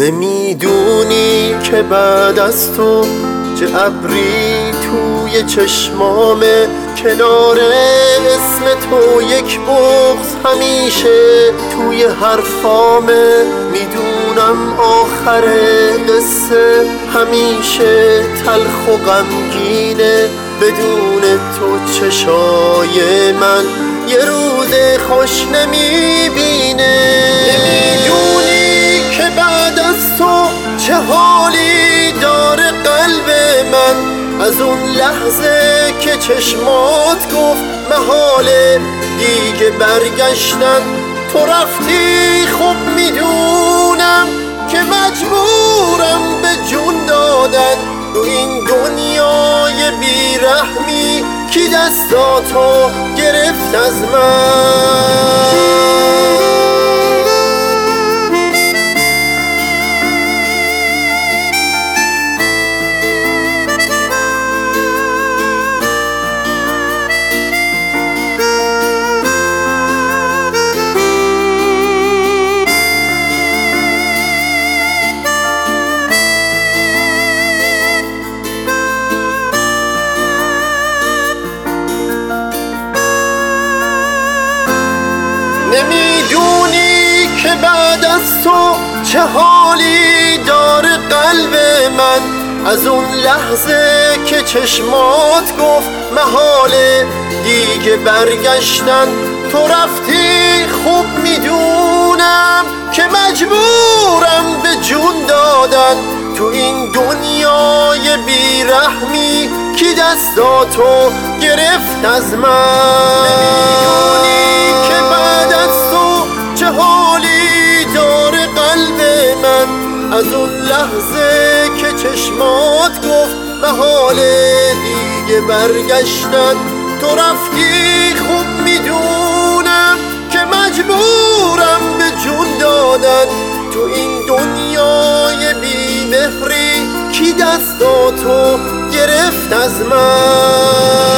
نمیدونی که بعد از تو چه ابری توی چشمامه، کنار اسم تو یک بغض همیشه توی حرفامه. میدونم آخر قصه همیشه تلخ و غمگینه، بدون تو چشای من یه روز خوش نمیبینه. نمیدونی که بعد از تو چه حالی داره قلب من، از اون لحظه که چشمات گفت محاله دیگه برگشتن. تو رفتی خب میدونم که مجبورم به جون دادن، تو این دنیای بیرحمی کی دستاتو گرفت از من. نمیدونی که بعد از تو چه حالی داره قلب من، از اون لحظه که چشمات گفت محاله دیگه برگشتن. تو رفتی خوب میدونم که مجبورم به جون دادن، تو این دنیای بیرحمی کی دستاتو گرفت از من. نمیدونی که بعد از تو چه حالی داره قلب من، از اون لحظه که چشمات گفت محاله دیگه برگشتن. تو رفتی خوب میدونم که مجبورم به جون دادن، تو این دنیای بی‌مهری کی دستاتو گرفت از من.